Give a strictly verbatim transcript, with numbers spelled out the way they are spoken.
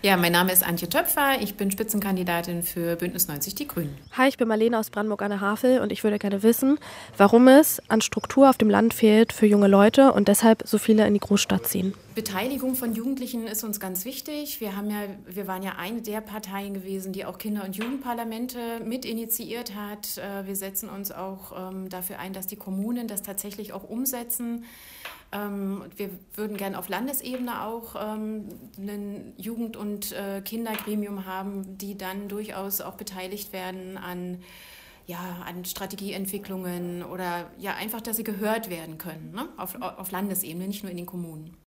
Ja, mein Name ist Antje Töpfer. Ich bin Spitzenkandidatin für Bündnis neunzig Die Grünen. Hi, ich bin Marlene aus Brandenburg an der Havel und ich würde gerne wissen, warum es an Struktur auf dem Land fehlt für junge Leute und deshalb so viele in die Großstadt ziehen. Beteiligung von Jugendlichen ist uns ganz wichtig. Wir haben ja, wir waren ja eine der Parteien gewesen, die auch Kinder- und Jugendparlamente mit initiiert hat. Wir setzen uns auch dafür ein, dass die Kommunen das tatsächlich auch umsetzen. Wir würden gerne auf Landesebene auch ein Jugend- und Kindergremium haben, die dann durchaus auch beteiligt werden an ja, an Strategieentwicklungen oder ja einfach, dass sie gehört werden können, ne? auf, auf Landesebene, nicht nur in den Kommunen.